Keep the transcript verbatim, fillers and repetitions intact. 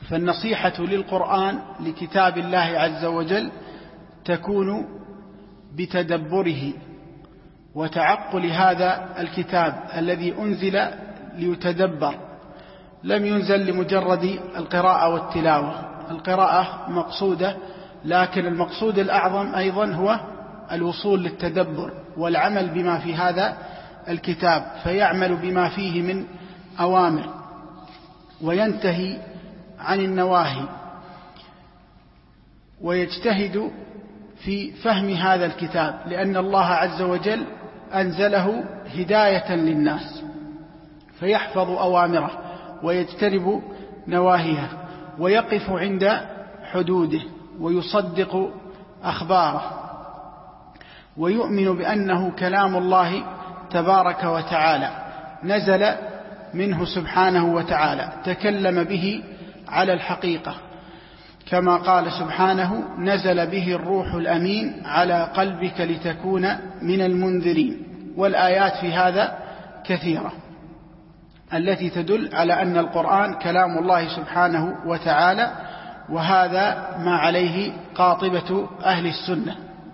فالنصيحة للقرآن لكتاب الله عز وجل تكون بتدبره وتعقل هذا الكتاب الذي أنزل ليتدبر، لم ينزل لمجرد القراءة والتلاوة. القراءة مقصودة، لكن المقصود الأعظم أيضا هو الوصول للتدبر والعمل بما في هذا الكتاب، فيعمل بما فيه من أوامر وينتهي عن النواهي، ويجتهد في فهم هذا الكتاب، لأن الله عز وجل أنزله هداية للناس، فيحفظ أوامره ويجتنب نواهيه ويقف عند حدوده ويصدق أخباره ويؤمن بأنه كلام الله تبارك وتعالى نزل منه سبحانه وتعالى، تكلم به على الحقيقة، كما قال سبحانه: نزل به الروح الأمين على قلبك لتكون من المنذرين. والآيات في هذا كثيرة التي تدل على أن القرآن كلام الله سبحانه وتعالى، وهذا ما عليه قاطبة أهل السنة.